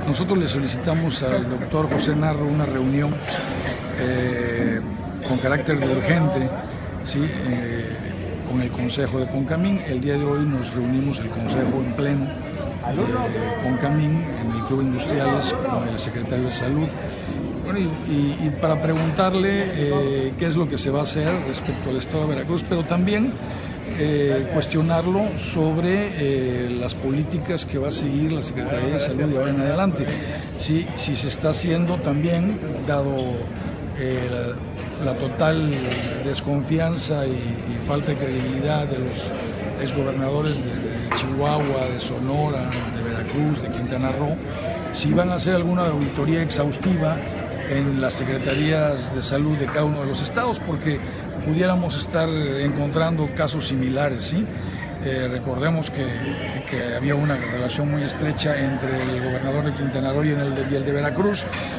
nosotros le solicitamos al doctor José Narro una reunión con carácter de urgente, ¿sí? Con el Consejo de Concamín. El día de hoy nos reunimos el Consejo en pleno Concamín, en el Club Industriales, con el secretario de Salud, bueno, y para preguntarle qué es lo que se va a hacer respecto al estado de Veracruz, pero también cuestionarlo sobre las políticas que va a seguir la Secretaría de Salud de ahora en adelante. Si se está haciendo también, dado la total desconfianza y falta de credibilidad de los exgobernadores de Chihuahua, de Sonora, de Veracruz, de Quintana Roo, si van a hacer alguna auditoría exhaustiva en las secretarías de salud de cada uno de los estados, porque pudiéramos estar encontrando casos similares, ¿sí? Recordemos que había una relación muy estrecha entre el gobernador de Quintana Roo y el de Veracruz,